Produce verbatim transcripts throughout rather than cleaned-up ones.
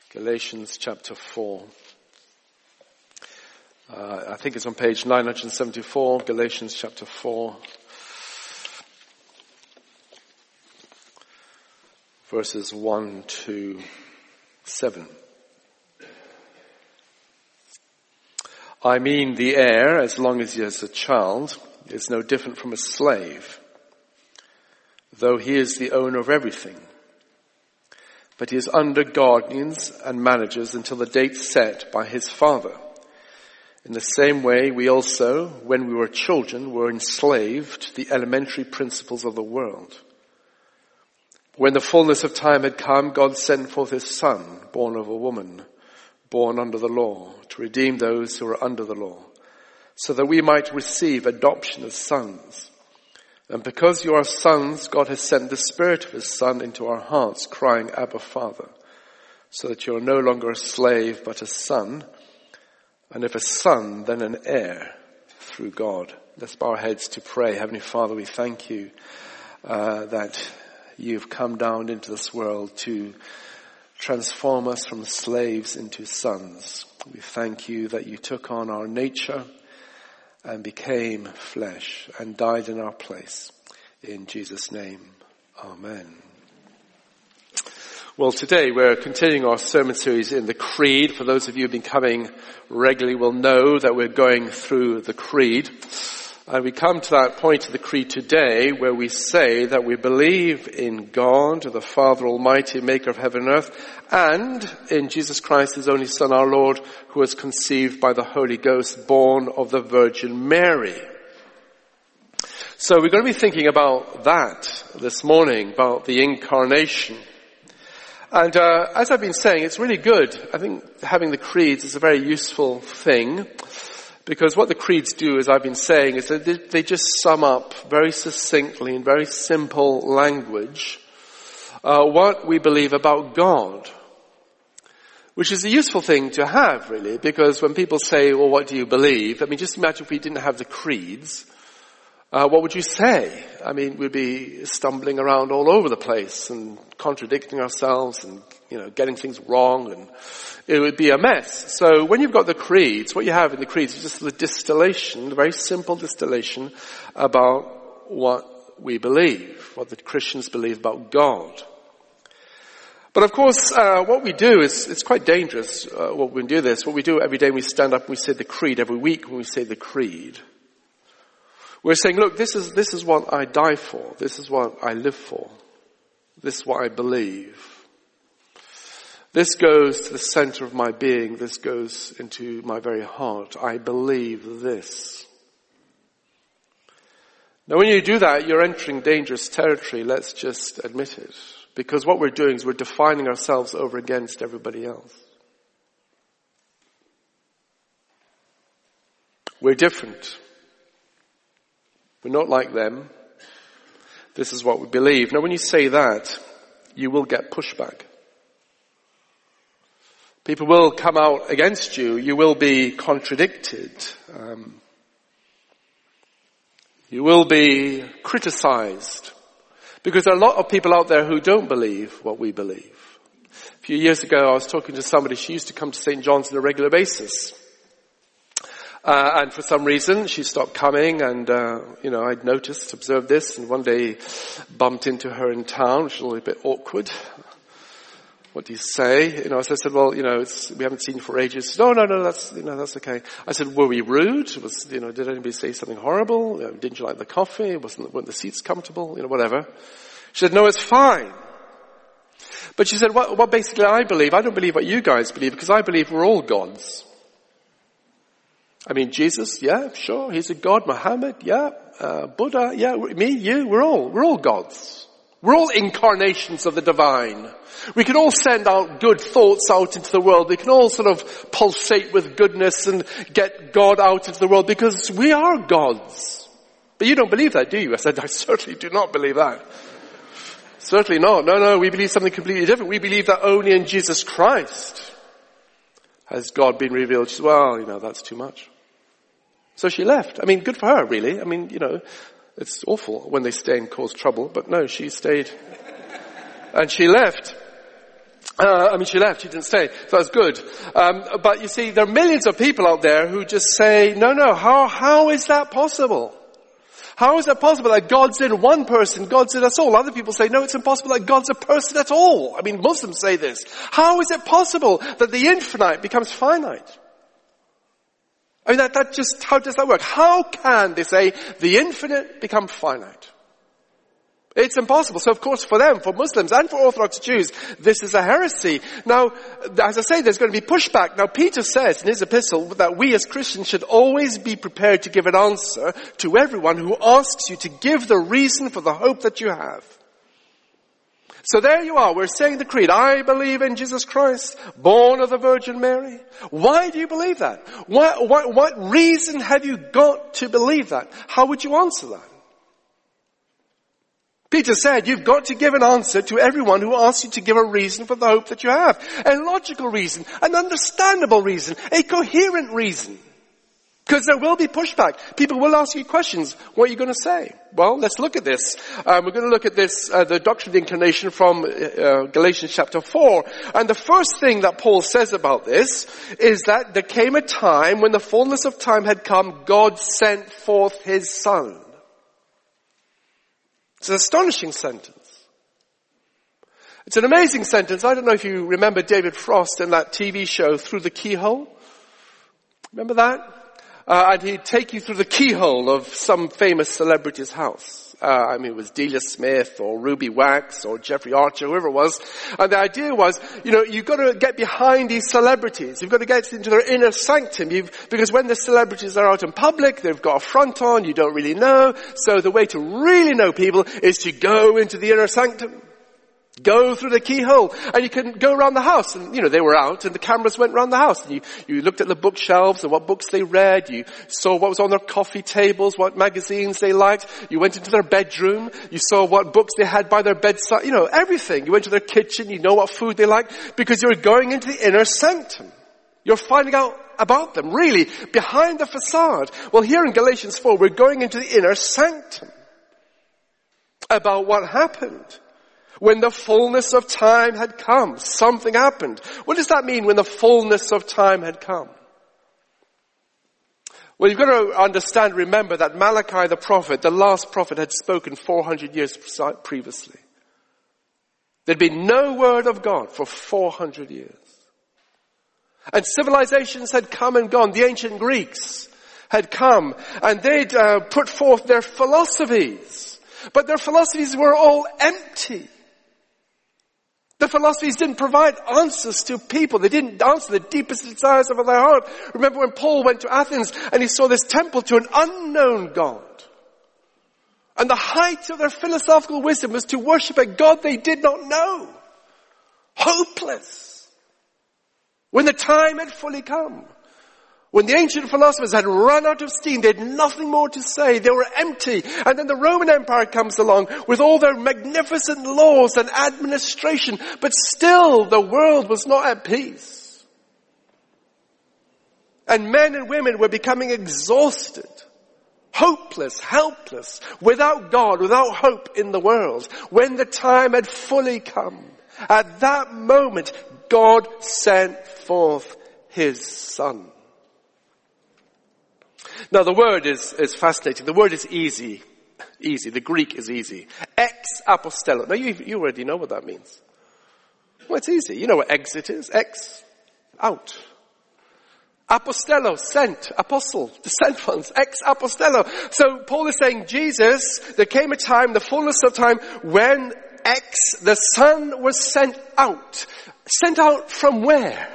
Galatians chapter four. Uh, I think it's on page nine hundred seventy-four, Galatians chapter four, verses one to seven. I mean, the heir, as long as he is a child, is no different from a slave, though he is the owner of everything. But he is under guardians and managers until the date set by his father. In the same way, we also, when we were children, were enslaved to the elementary principles of the world. When the fullness of time had come, God sent forth his Son, born of a woman, born under the law, to redeem those who were under the law, so that we might receive adoption as sons. And because you are sons, God has sent the Spirit of his Son into our hearts, crying, Abba, Father, so that you are no longer a slave, but a son. And if a son, then an heir through God. Let's bow our heads to pray. Heavenly Father, we thank you uh, that you've come down into this world to transform us from slaves into sons. We thank you that you took on our nature and became flesh and died in our place. In Jesus' name, amen. Well, today we're continuing our sermon series in the Creed. For those of you who've been coming regularly will know that we're going through the Creed. And we come to that point of the Creed today where we say that we believe in God, the Father Almighty, maker of heaven and earth, and in Jesus Christ, his only Son, our Lord, who was conceived by the Holy Ghost, born of the Virgin Mary. So we're going to be thinking about that this morning, about the incarnation. And uh, as I've been saying, it's really good. I think having the creeds is a very useful thing, because what the creeds do, as I've been saying, is that they, they just sum up very succinctly in very simple language uh, what we believe about God, which is a useful thing to have, really, because when people say, well, what do you believe? I mean, just imagine if we didn't have the creeds. Uh, what would you say? I mean, we'd be stumbling around all over the place and contradicting ourselves and, you know, getting things wrong, and it would be a mess. So when you've got the creeds, what you have in the creeds is just the distillation, the very simple distillation about what we believe, what the Christians believe about God. But of course, uh, what we do is, it's quite dangerous uh, when we do this. What we do every day, we stand up and we say the creed. Every week when we say the creed, we're saying, look, this is, this is what I die for. This is what I live for. This is what I believe. This goes to the center of my being. This goes into my very heart. I believe this. Now when you do that, you're entering dangerous territory. Let's just admit it. Because what we're doing is we're defining ourselves over against everybody else. We're different. We're not like them. This is what we believe. Now when you say that, you will get pushback. People will come out against you. You will be contradicted. Um, you will be criticized. Because there are a lot of people out there who don't believe what we believe. A few years ago I was talking to somebody. She used to come to Saint John's on a regular basis. Uh, and for some reason, she stopped coming, and, uh, you know, I'd noticed, observed this, and one day bumped into her in town, which was a little bit awkward. What do you say? You know, so I said, well, you know, it's, we haven't seen you for ages. She said, no, no, no, that's, you know, that's okay. I said, were we rude? Was, you know, did anybody say something horrible? You know, didn't you like the coffee? Wasn't, weren't the seats comfortable? You know, whatever. She said, no, it's fine. But she said, what, what basically I believe, I don't believe what you guys believe, because I believe we're all gods. I mean, Jesus, yeah, sure, he's a god. Muhammad, yeah, uh, Buddha, yeah, me, you, we're all, we're all gods. We're all incarnations of the divine. We can all send out good thoughts out into the world. We can all sort of pulsate with goodness and get God out into the world because we are gods. But you don't believe that, do you? I said, I certainly do not believe that. Certainly not. No, no, we believe something completely different. We believe that only in Jesus Christ has God been revealed. She said, well, you know, that's too much. So she left. I mean, good for her, really. I mean, you know, it's awful when they stay and cause trouble, but no, she stayed. And she left. Uh, I mean, she left, she didn't stay, so that's good. Um, but you see, there are millions of people out there who just say, no, no, how, how is that possible? How is it possible that God's in one person, God's in us all? Other people say, no, it's impossible that God's a person at all. I mean, Muslims say this. How is it possible that the infinite becomes finite? I mean, that, that just, how does that work? How can they say the infinite become finite? It's impossible. So of course for them, for Muslims and for Orthodox Jews, this is a heresy. Now, as I say, there's going to be pushback. Now Peter says in his epistle that we as Christians should always be prepared to give an answer to everyone who asks you to give the reason for the hope that you have. So there you are, we're saying the creed, I believe in Jesus Christ, born of the Virgin Mary. Why do you believe that? What, what, what reason have you got to believe that? How would you answer that? Peter said, you've got to give an answer to everyone who asks you to give a reason for the hope that you have. A logical reason, an understandable reason, a coherent reason. Because there will be pushback. People will ask you questions. What are you going to say? Well, let's look at this. Um, we're going to look at this, uh, the doctrine of the incarnation from uh, Galatians chapter four. And the first thing that Paul says about this is that there came a time when the fullness of time had come, God sent forth his Son. It's an astonishing sentence. It's an amazing sentence. I don't know if you remember David Frost in that T V show, Through the Keyhole. Remember that? Uh, and he'd take you through the keyhole of some famous celebrity's house. Uh, I mean, it was Delia Smith or Ruby Wax or Jeffrey Archer, whoever it was. And the idea was, you know, you've got to get behind these celebrities. You've got to get into their inner sanctum. You've, because when the celebrities are out in public, they've got a front on, you don't really know. So the way to really know people is to go into the inner sanctum. Go through the keyhole. And you can go around the house. And, you know, they were out and the cameras went around the house. And you, you looked at the bookshelves and what books they read. You saw what was on their coffee tables, what magazines they liked. You went into their bedroom. You saw what books they had by their bedside. You know, everything. You went to their kitchen. You know what food they like. Because you're going into the inner sanctum. You're finding out about them, really, behind the facade. Well, here in Galatians four, we're going into the inner sanctum. About what happened. When the fullness of time had come, something happened. What does that mean, when the fullness of time had come? Well, you've got to understand, remember that Malachi the prophet, the last prophet, had spoken four hundred years previously. There'd been no word of God for four hundred years. And civilizations had come and gone. The ancient Greeks had come and they'd uh, put forth their philosophies. But their philosophies were all empty. The philosophies didn't provide answers to people. They didn't answer the deepest desires of their heart. Remember when Paul went to Athens and he saw this temple to an unknown God. And the height of their philosophical wisdom was to worship a God they did not know. Hopeless. When the time had fully come. When the ancient philosophers had run out of steam, they had nothing more to say. They were empty. And then the Roman Empire comes along with all their magnificent laws and administration. But still, the world was not at peace. And men and women were becoming exhausted, hopeless, helpless, without God, without hope in the world. When the time had fully come, at that moment, God sent forth his Son. Now the word is, is fascinating. The word is easy. Easy. The Greek is easy. Ex apostello. Now you, you already know what that means. Well, it's easy. You know what exit is. Ex, out. Apostello, sent. Apostle, the sent ones. Ex apostello. So Paul is saying, Jesus, there came a time, the fullness of time, when ex, the Son was sent out. Sent out from where?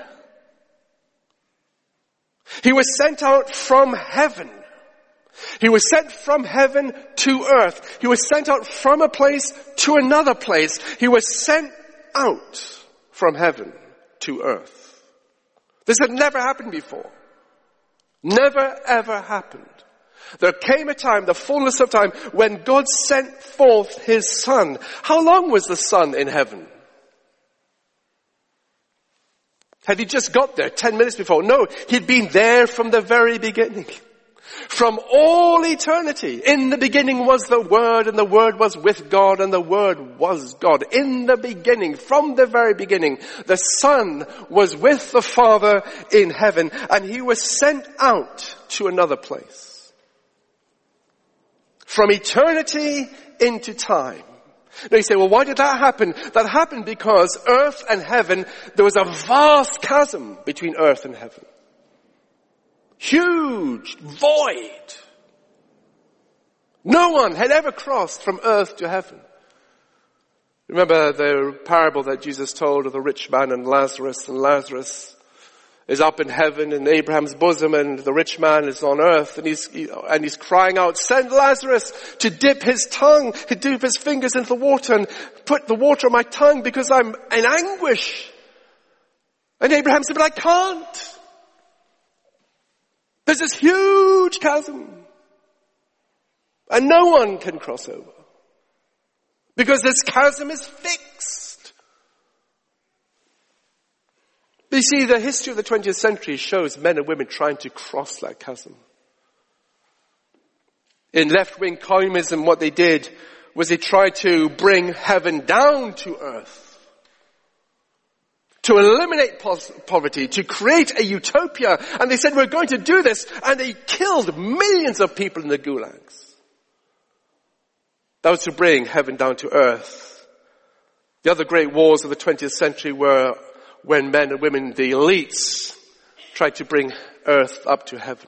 He was sent out from heaven. He was sent from heaven to earth. He was sent out from a place to another place. He was sent out from heaven to earth. This had never happened before. Never ever happened. There came a time, the fullness of time, when God sent forth his Son. How long was the Son in heaven? Had he just got there ten minutes before? No, he'd been there from the very beginning. From all eternity, in the beginning was the Word, and the Word was with God, and the Word was God. In the beginning, from the very beginning, the Son was with the Father in heaven, and He was sent out to another place. From eternity into time. Now you say, well, why did that happen? That happened because earth and heaven, there was a vast chasm between earth and heaven. Huge void. No one had ever crossed from earth to heaven. Remember the parable that Jesus told of the rich man and Lazarus, and Lazarus is up in heaven in Abraham's bosom, and the rich man is on earth, and he's, and he's crying out, send Lazarus to dip his tongue, to dip his fingers into the water and put the water on my tongue because I'm in anguish. And Abraham said, but I can't. There's this huge chasm. And no one can cross over. Because this chasm is fixed. But you see, the history of the twentieth century shows men and women trying to cross that chasm. In left-wing communism, what they did was they tried to bring heaven down to earth. To eliminate poverty, to create a utopia. And they said, we're going to do this. And they killed millions of people in the gulags. That was to bring heaven down to earth. The other great wars of the twentieth century were when men and women, the elites, tried to bring earth up to heaven.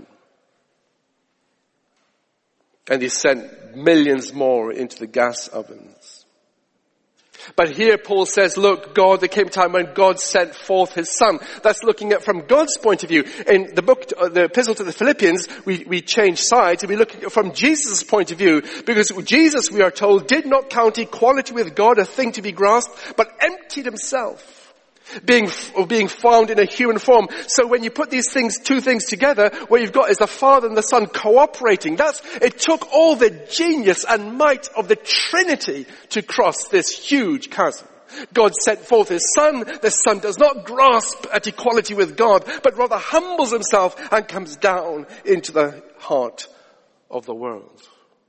And they sent millions more into the gas ovens. But here Paul says, look, God, there came a time when God sent forth His Son. That's looking at from God's point of view. In the book, the epistle to the Philippians, we, we change sides and we look at from Jesus' point of view. Because Jesus, we are told, did not count equality with God a thing to be grasped, but emptied Himself. Being, being found in a human form. So when you put these things, two things together, what you've got is the Father and the Son cooperating. That's, it took all the genius and might of the Trinity to cross this huge chasm. God sent forth His Son. The Son does not grasp at equality with God, but rather humbles Himself and comes down into the heart of the world.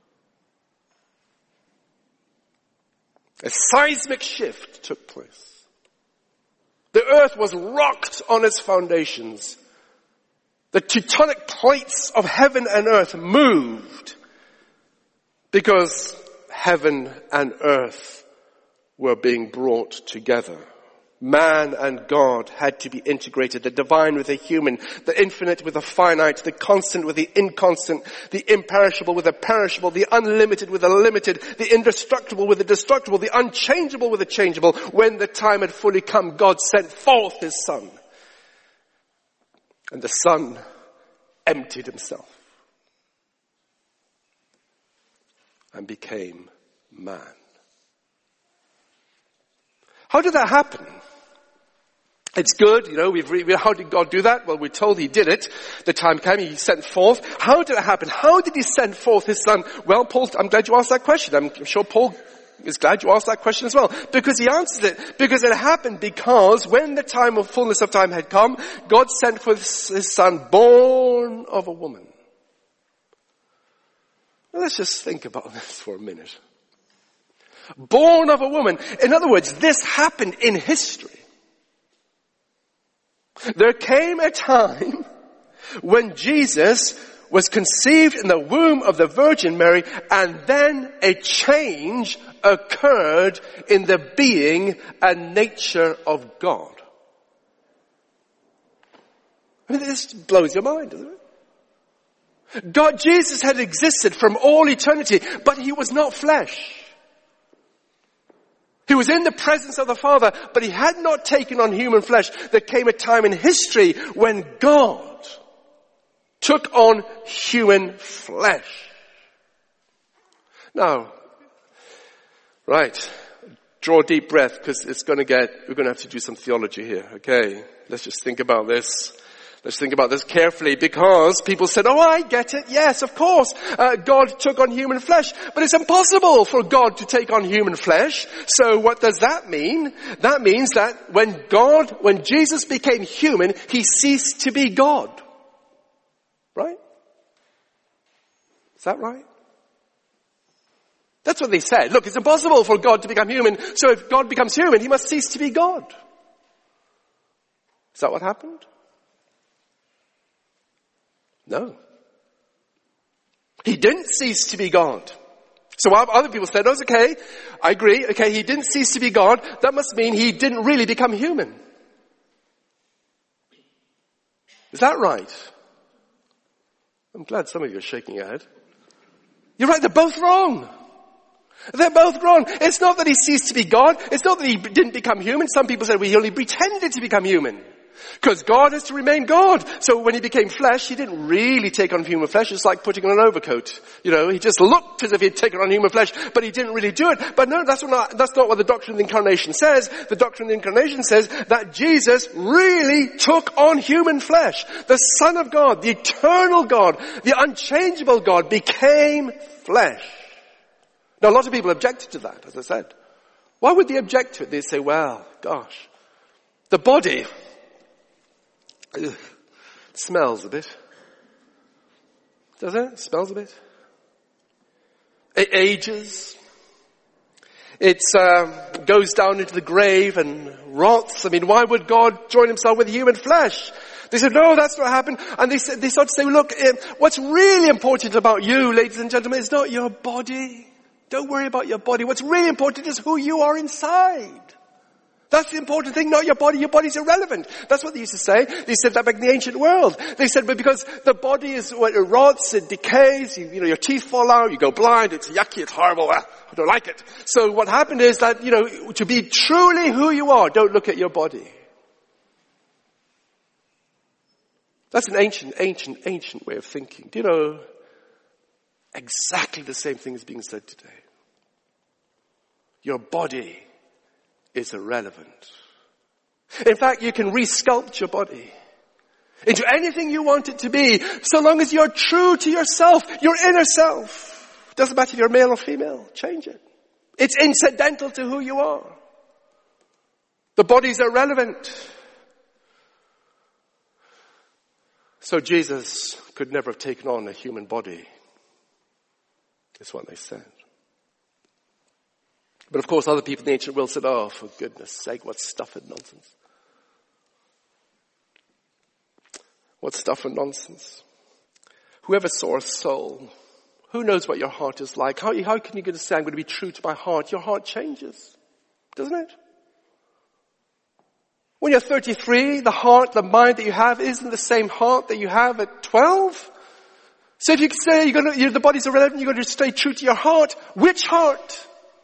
A seismic shift took place. The earth was rocked on its foundations. The tectonic plates of heaven and earth moved because heaven and earth were being brought together. Man and God had to be integrated, the divine with the human, the infinite with the finite, the constant with the inconstant, the imperishable with the perishable, the unlimited with the limited, the indestructible with the destructible, the unchangeable with the changeable. When the time had fully come, God sent forth His Son. And the Son emptied Himself and became man. How did that happen? It's good, you know, we've re- how did God do that? Well, we're told He did it. The time came, He sent forth. How did it happen? How did He send forth His Son? Well, Paul, I'm glad you asked that question. I'm sure Paul is glad you asked that question as well. Because he answers it. Because it happened because when the time of fullness of time had come, God sent forth His Son, born of a woman. Now let's just think about this for a minute. Born of a woman. In other words, this happened in history. There came a time when Jesus was conceived in the womb of the Virgin Mary, and then a change occurred in the being and nature of God. I mean, this blows your mind, doesn't it? God, Jesus had existed from all eternity, but He was not flesh. He was in the presence of the Father, but He had not taken on human flesh. There came a time in history when God took on human flesh. Now, right, draw a deep breath because it's going to get, we're going to have to do some theology here, okay? Let's just think about this. Let's think about this carefully because people said, oh, I get it. Yes, of course. Uh, God took on human flesh. But it's impossible for God to take on human flesh. So what does that mean? That means that when God, when Jesus became human, He ceased to be God. Right? Is that right? That's what they said. Look, it's impossible for God to become human, so if God becomes human, he must cease to be God. Is that what happened? No. He didn't cease to be God. So other people said, oh, it's okay, I agree, okay, he didn't cease to be God, that must mean he didn't really become human. Is that right? I'm glad some of you are shaking your head. You're right, they're both wrong. They're both wrong. It's not that he ceased to be God. It's not that he didn't become human. Some people said, well, he only pretended to become human. Because God has to remain God. So when he became flesh, he didn't really take on human flesh. It's like putting on an overcoat. You know, he just looked as if he'd taken on human flesh, but he didn't really do it. But no, that's not, that's not what the doctrine of the incarnation says. The doctrine of the incarnation says that Jesus really took on human flesh. The Son of God, the eternal God, the unchangeable God became flesh. Now a lot of people objected to that, as I said. Why would they object to it? They'd say, well, gosh, the body, ugh, smells a bit. Doesn't it? It smells a bit. It ages. It um, goes down into the grave and rots. I mean, why would God join himself with human flesh? They said, no, that's not happened. And they said, they started to say, look, um, what's really important about you, ladies and gentlemen, is not your body. Don't worry about your body. What's really important is who you are inside. That's the important thing, not your body. Your body's irrelevant. That's what they used to say. They said that back in the ancient world. They said, but because the body is, well, it rots, it decays, you, you know, your teeth fall out, you go blind, it's yucky, it's horrible, I don't like it. So what happened is that, you know, to be truly who you are, don't look at your body. That's an ancient, ancient, ancient way of thinking. Do you know, exactly the same thing is being said today. Your body is irrelevant. In fact, you can resculpt your body into anything you want it to be, so long as you're true to yourself, your inner self. Doesn't matter if you're male or female, change it. It's incidental to who you are. The body's irrelevant. So Jesus could never have taken on a human body. That's what they said. But of course other people in the ancient world said, oh, for goodness sake, what stuff and nonsense. What stuff and nonsense. Whoever saw a soul, who knows what your heart is like? How, how can you get to say, I'm going to be true to my heart? Your heart changes, doesn't it? When you're thirty-three, the heart, the mind that you have isn't the same heart that you have at twelve. So if you say you're going to, you're, the body's irrelevant, you're going to stay true to your heart, which heart?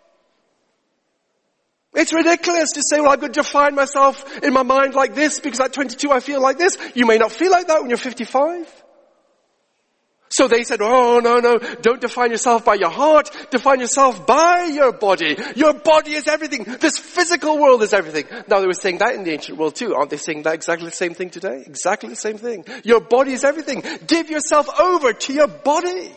It's ridiculous to say, well, I'm going to define myself in my mind like this because at twenty-two I feel like this. You may not feel like that when you're fifty-five. So they said, oh, no, no, don't define yourself by your heart. Define yourself by your body. Your body is everything. This physical world is everything. Now they were saying that in the ancient world too. Aren't they saying that exactly the same thing today? Exactly the same thing. Your body is everything. Give yourself over to your body.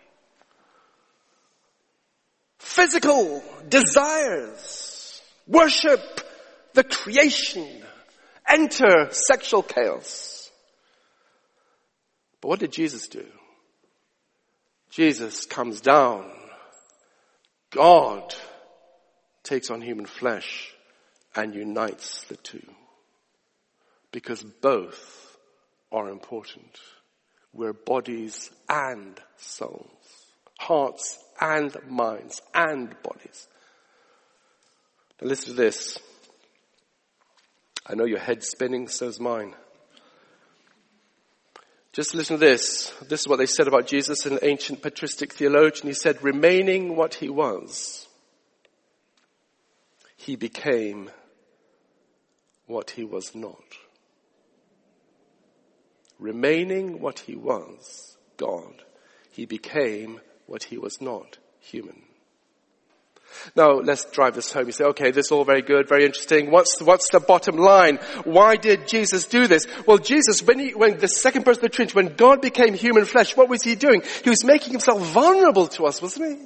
Physical desires. Worship the creation. Enter sexual chaos. But what did Jesus do? Jesus comes down. God takes on human flesh and unites the two. Because both are important. We're bodies and souls. Hearts and minds and bodies. Now listen to this. I know your head's spinning, so's mine. Just listen to this. This is what they said about Jesus, an ancient patristic theologian. He said, remaining what he was, he became what he was not. Remaining what he was, God, he became what he was not, human. Now, let's drive this home. You say, okay, this is all very good, very interesting. What's the, what's the bottom line? Why did Jesus do this? Well, Jesus, when he, when the second person of the Trinity, when God became human flesh, what was he doing? He was making himself vulnerable to us, wasn't he?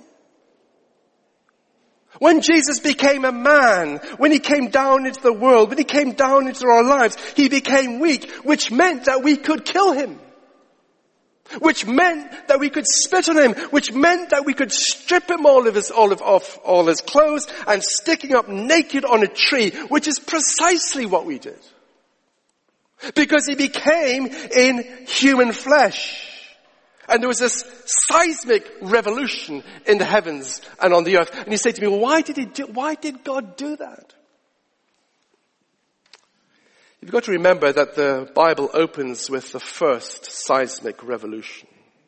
When Jesus became a man, when he came down into the world, when he came down into our lives, he became weak, which meant that we could kill him. which meant that we could spit on him, which meant that we could strip him all of his, all of, off all his clothes and stick him up naked on a tree, which is precisely what we did. Because he became in human flesh. And there was this seismic revolution in the heavens and on the earth. And you say to me, well, why did he do, why did God do that? You've got to remember that the Bible opens with the first seismic revolution.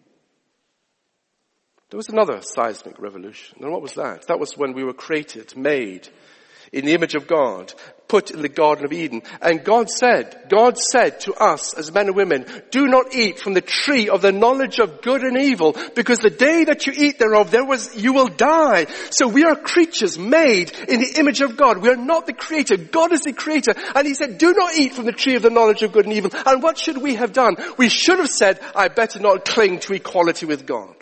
There was another seismic revolution. And what was that? That was when we were created, made in the image of God, put in the Garden of Eden. And God said, God said to us as men and women, do not eat from the tree of the knowledge of good and evil, because the day that you eat thereof, there was, you will die. So we are creatures made in the image of God. We are not the creator. God is the creator. And he said, do not eat from the tree of the knowledge of good and evil. And what should we have done? We should have said, I better not cling to equality with God.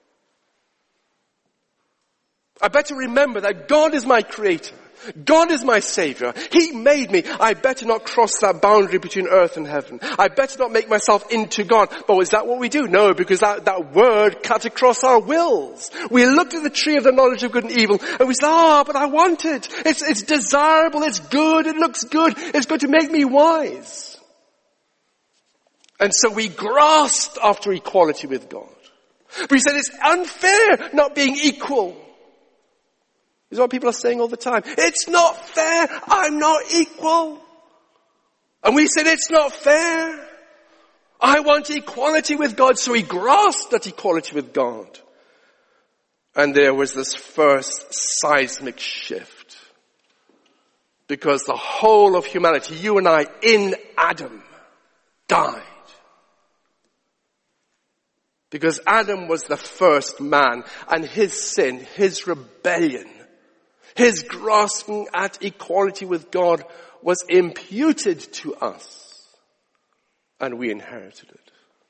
I better remember that God is my creator. God is my savior. He made me. I better not cross that boundary between earth and heaven. I better not make myself into God. But is that what we do? No, because that, that word cut across our wills. We looked at the tree of the knowledge of good and evil and we said, ah, oh, but I want it. It's, it's desirable. It's good. It looks good. It's going to make me wise. And so we grasped after equality with God. We said it's unfair not being equal. Is what people are saying all the time. It's not fair. I'm not equal. And we said it's not fair. I want equality with God. So we grasped at equality with God. And there was this first seismic shift. Because the whole of humanity, you and I, in Adam, died. Because Adam was the first man, and his sin, his rebellion, his grasping at equality with God was imputed to us, and we inherited it.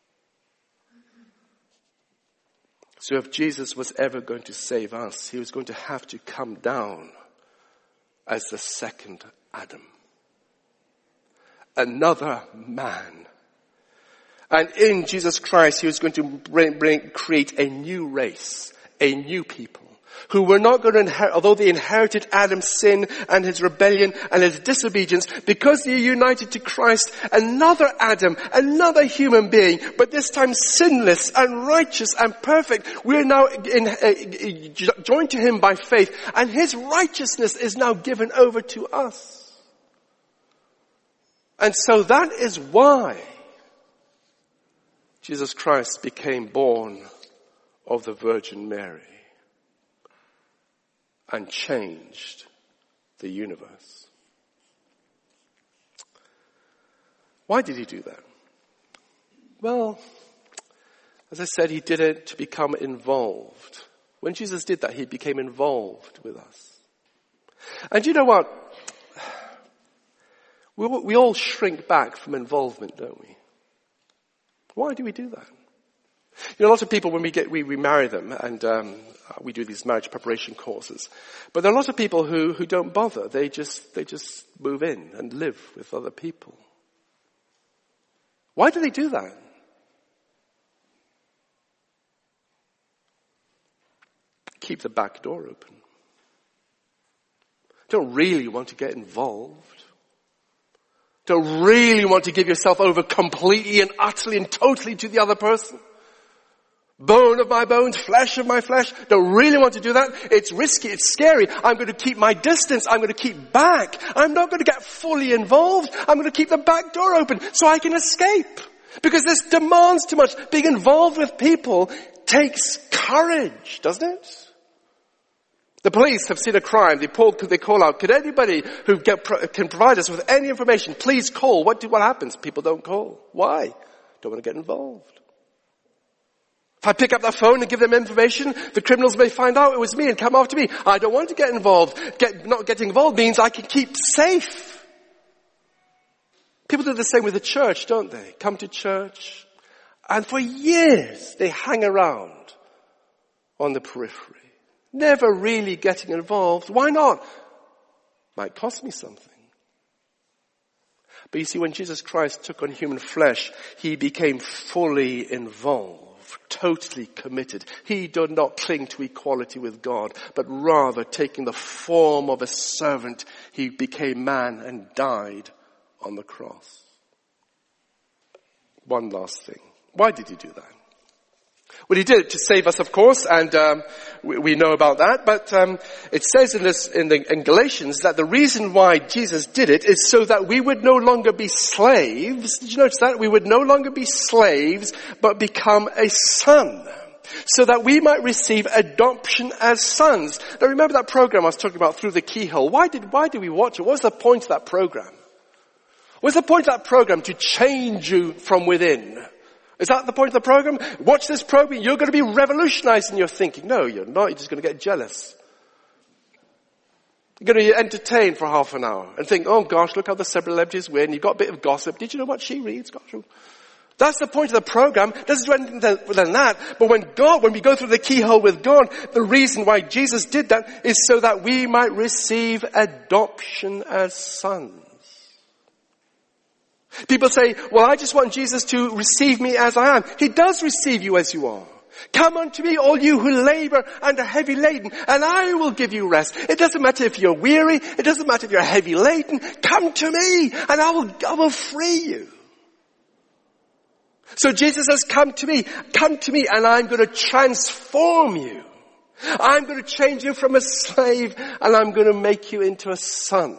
So if Jesus was ever going to save us, he was going to have to come down as the second Adam. Another man. And in Jesus Christ, he was going to bring, bring, create a new race, a new people, who were not going to inherit, although they inherited Adam's sin and his rebellion and his disobedience, because they are united to Christ, another Adam, another human being, but this time sinless and righteous and perfect. We are now in, uh, joined to him by faith, and his righteousness is now given over to us. And so that is why Jesus Christ became born of the Virgin Mary and changed the universe. Why did he do that? Well, as I said, he did it to become involved. When Jesus did that, he became involved with us. And you know what? We, we all shrink back from involvement, don't we? Why do we do that? You know, a lot of people, when we get, we, we marry them, and um, we do these marriage preparation courses. But there are a lot of people who, who don't bother. They just, they just move in and live with other people. Why do they do that? Keep the back door open. Don't really want to get involved. Don't really want to give yourself over completely and utterly and totally to the other person. Bone of my bones, flesh of my flesh. Don't really want to do that. It's risky. It's scary. I'm going to keep my distance. I'm going to keep back. I'm not going to get fully involved. I'm going to keep the back door open so I can escape. Because this demands too much. Being involved with people takes courage, doesn't it? The police have seen a crime. They call, they call out, could anybody who get, can provide us with any information, please call. What do, what happens? People don't call. Why? Don't want to get involved. If I pick up that phone and give them information, the criminals may find out it was me and come after me. I don't want to get involved. Get, not getting involved means I can keep safe. People do the same with the church, don't they? Come to church, and for years they hang around on the periphery. Never really getting involved. Why not? Might cost me something. But you see, when Jesus Christ took on human flesh, he became fully involved. totally committed. He did not cling to equality with God, but rather taking the form of a servant, he became man and died on the cross. One last thing. Why did he do that? Well, he did it to save us, of course, and um, we, we know about that. But um, it says in this in, the, in Galatians that the reason why Jesus did it is so that we would no longer be slaves. Did you notice that? We would no longer be slaves, but become a son, so that we might receive adoption as sons. Now, remember that program I was talking about, Through the Keyhole? Why did why did we watch it? What was the point of that program? What was the point of that program? To change you from within. Is that the point of the program? Watch this program, you're going to be revolutionized in your thinking. No, you're not. You're just going to get jealous. You're going to be entertained for half an hour and think, oh gosh, look how the celebrities win. You've got a bit of gossip. Did you know what she reads? Gosh, that's the point of the program. It doesn't do anything than that. But when God, when we go through the keyhole with God, the reason why Jesus did that is so that we might receive adoption as sons. People say, well, I just want Jesus to receive me as I am. He does receive you as you are. Come unto me, all you who labor and are heavy laden, and I will give you rest. It doesn't matter if you're weary. It doesn't matter if you're heavy laden. Come to me, and I will, I will free you. So Jesus says, come to me, come to me, and I'm going to transform you. I'm going to change you from a slave, and I'm going to make you into a son.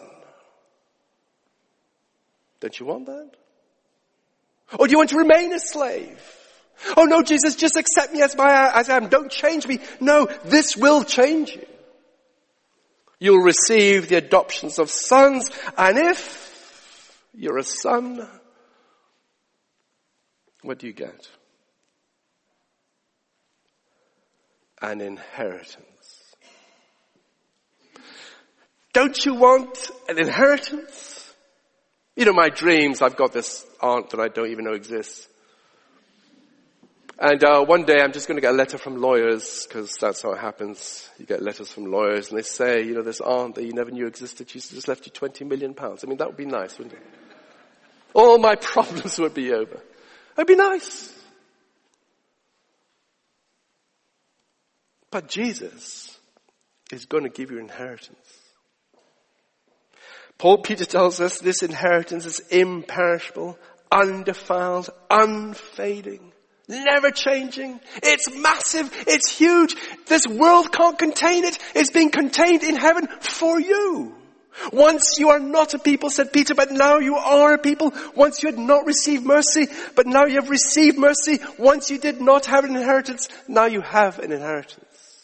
Don't you want that? Or do you want to remain a slave? Oh no, Jesus, just accept me as my, as I am. Don't change me. No, this will change you. You'll receive the adoptions of sons, and if you're a son, what do you get? An inheritance. Don't you want an inheritance? You know, my dreams, I've got this aunt that I don't even know exists. And uh, one day I'm just going to get a letter from lawyers, because that's how it happens. You get letters from lawyers, and they say, you know, this aunt that you never knew existed, she's just left you twenty million pounds. I mean, that would be nice, wouldn't it? All my problems would be over. That'd be nice. But Jesus is going to give you inheritance. Paul Peter tells us this inheritance is imperishable, undefiled, unfading, never changing. It's massive. It's huge. This world can't contain it. It's being contained in heaven for you. Once you are not a people, said Peter, but now you are a people. Once you had not received mercy, but now you have received mercy. Once you did not have an inheritance, now you have an inheritance.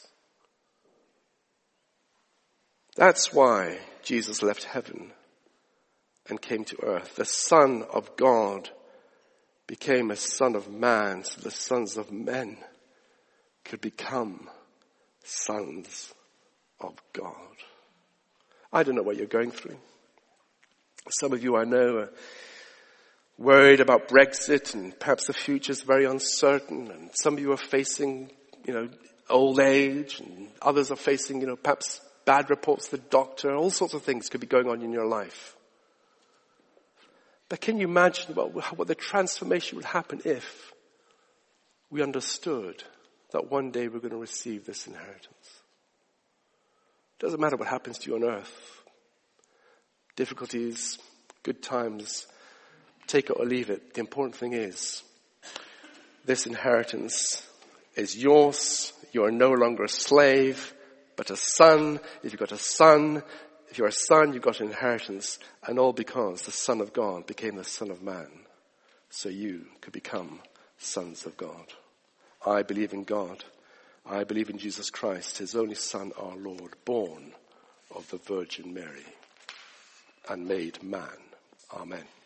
That's why Jesus left heaven and came to earth. The Son of God became a son of man, so the sons of men could become sons of God. I don't know what you're going through. Some of you I know are worried about Brexit, and perhaps the future is very uncertain, and some of you are facing, you know, old age, and others are facing, you know, perhaps bad reports to the doctor. All sorts of things could be going on in your life. But can you imagine what, what the transformation would happen if we understood that one day we're going to receive this inheritance? It doesn't matter what happens to you on earth. Difficulties, good times, take it or leave it. The important thing is, this inheritance is yours. You are no longer a slave, but a son. If you've got a son, if you're a son, you've got an inheritance. And all because the Son of God became the Son of Man, so you could become sons of God. I believe in God. I believe in Jesus Christ, his only Son, our Lord, born of the Virgin Mary and made man. Amen.